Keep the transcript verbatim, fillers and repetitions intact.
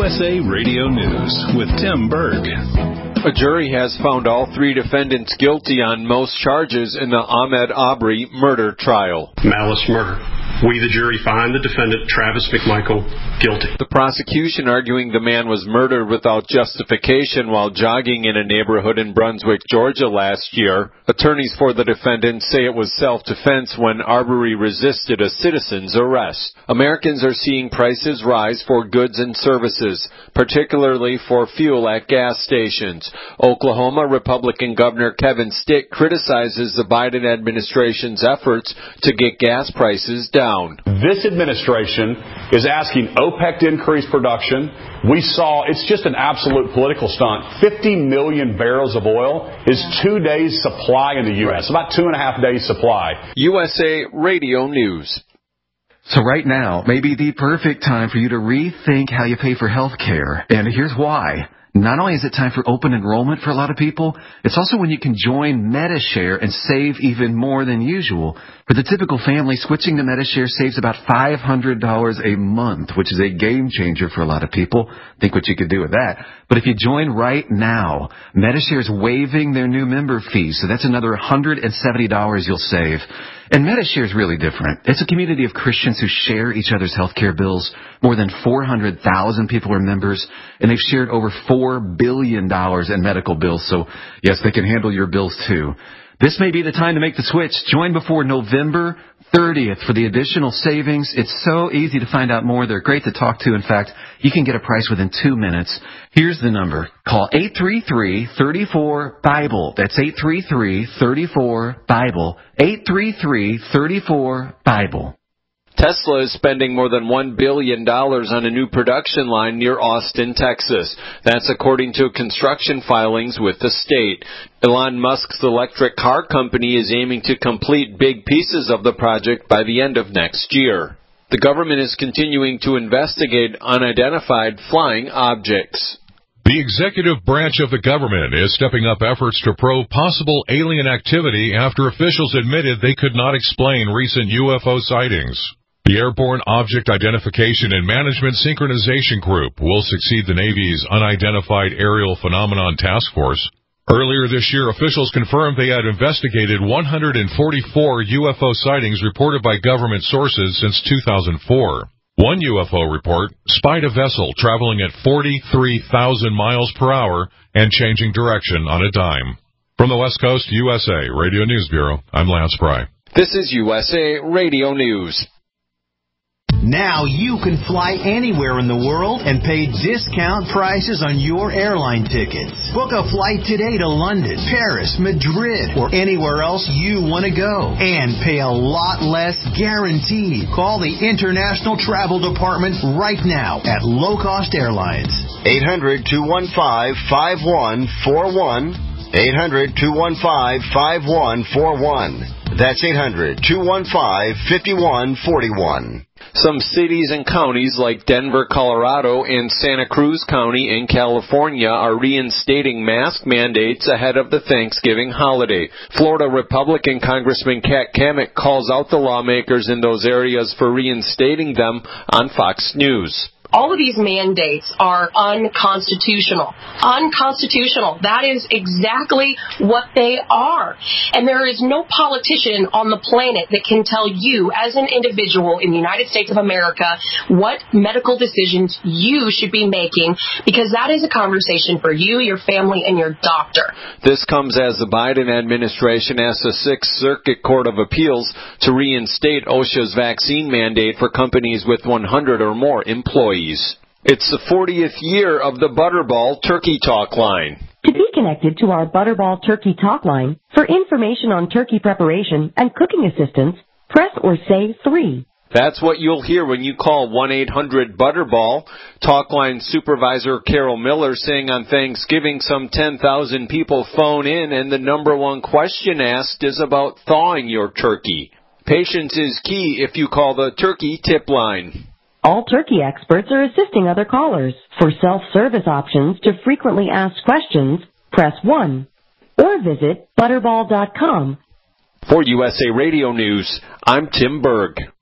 S A Radio News with Tim Berg. A jury has found all three defendants guilty on most charges in the Ahmaud Arbery murder trial. Malice murder. We, the jury, find the defendant, Travis McMichael, guilty. The prosecution arguing the man was murdered without justification while jogging in a neighborhood in Brunswick, Georgia last year. Attorneys for the defendant say it was self-defense when Arbery resisted a citizen's arrest. Americans are seeing prices rise for goods and services, particularly for fuel at gas stations. Oklahoma Republican Governor Kevin Stitt criticizes the Biden administration's efforts to get gas prices down. This administration is asking OPEC to increase production. We saw, it's just an absolute political stunt. fifty million barrels of oil is two days' supply in the U S, about two and a half days' supply. U S A Radio News. So right now may be the perfect time for you to rethink how you pay for health care. And here's why. Not only is it time for open enrollment for a lot of people, it's also when you can join Medi-Share and save even more than usual. For the typical family, switching to Medi-Share saves about five hundred dollars a month, which is a game changer for a lot of people. Think what you could do with that. But if you join right now, Medi-Share is waiving their new member fees, so that's another one hundred seventy dollars you'll save. And Medi-Share is really different. It's a community of Christians who share each other's health care bills. More than four hundred thousand people are members, and they've shared over four billion dollars in medical bills. So, yes, they can handle your bills, too. This may be the time to make the switch. Join before November thirtieth for the additional savings. It's so easy to find out more. They're great to talk to. In fact, you can get a price within two minutes. Here's the number. Call eight three three, three four, BIBLE. That's eight three three, three four, BIBLE. eight three three, three four, BIBLE. Tesla is spending more than one billion dollars on a new production line near Austin, Texas. That's according to construction filings with the state. Elon Musk's electric car company is aiming to complete big pieces of the project by the end of next year. The government is continuing to investigate unidentified flying objects. The executive branch of the government is stepping up efforts to probe possible alien activity after officials admitted they could not explain recent U F O sightings. The Airborne Object Identification and Management Synchronization Group will succeed the Navy's Unidentified Aerial Phenomenon Task Force. Earlier this year, officials confirmed they had investigated one hundred forty-four U F O sightings reported by government sources since two thousand four. One U F O report spied a vessel traveling at forty-three thousand miles per hour and changing direction on a dime. From the West Coast, U S A Radio News Bureau, I'm Lance Pry. This is U S A Radio News. Now you can fly anywhere in the world and pay discount prices on your airline tickets. Book a flight today to London, Paris, Madrid, or anywhere else you want to go. And pay a lot less guaranteed. Call the International Travel Department right now at Low Cost Airlines. eight hundred, two one five, five one four one. eight hundred, two one five, five one four one. That's eight hundred, two one five, five one four one. Some cities and counties like Denver, Colorado, and Santa Cruz County in California are reinstating mask mandates ahead of the Thanksgiving holiday. Florida Republican Congressman Kat Kammack calls out the lawmakers in those areas for reinstating them on Fox News. All of these mandates are unconstitutional. Unconstitutional. That is exactly what they are. And there is no politician on the planet that can tell you, as an individual in the United States of America, what medical decisions you should be making, because that is a conversation for you, your family, and your doctor. This comes as the Biden administration asks the Sixth Circuit Court of Appeals to reinstate OSHA's vaccine mandate for companies with one hundred or more employees. It's the fortieth year of the Butterball Turkey Talk Line. To be connected to our Butterball Turkey Talk Line, for information on turkey preparation and cooking assistance, press or say three. That's what you'll hear when you call one eight hundred Butterball. Talk Line Supervisor Carol Miller saying on Thanksgiving some ten thousand people phone in and the number one question asked is about thawing your turkey. Patience is key if you call the Turkey Tip Line. All turkey experts are assisting other callers. For self-service options to frequently asked questions, press one. Or visit butterball dot com. For U S A Radio News, I'm Tim Berg.